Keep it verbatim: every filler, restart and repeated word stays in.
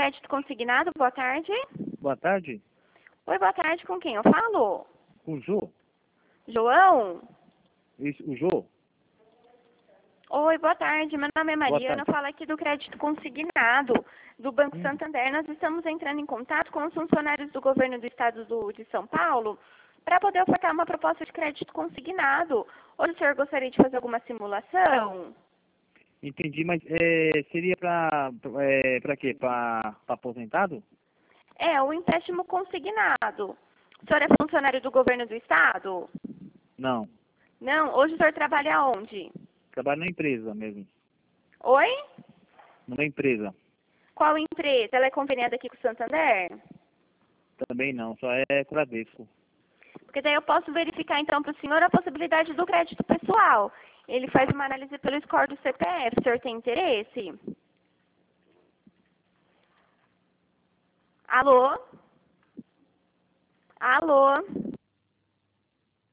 crédito consignado, boa tarde. Boa tarde. Oi, boa tarde, com quem eu falo? Com o Jô? João? Isso, o Jô? Oi, boa tarde, meu nome é Boa Mariana, eu tarde. falo aqui do crédito consignado do Banco Hum. Santander. Nós estamos entrando em contato com os funcionários do governo do estado do, de São Paulo para poder ofertar uma proposta de crédito consignado. Hoje o senhor gostaria de fazer alguma simulação? Entendi, mas é, seria para é, para quê? Para aposentado? É, o empréstimo consignado. O senhor é funcionário do governo do estado? Não. Não, hoje o senhor trabalha onde? Trabalho na empresa mesmo. Oi? Numa empresa. Qual empresa? Ela é conveniada aqui com o Santander? Também não, só é Bradesco. Porque daí eu posso verificar então para o senhor a possibilidade do crédito pessoal. Ele faz uma análise pelo score do C P F. O senhor tem interesse? Alô? Alô?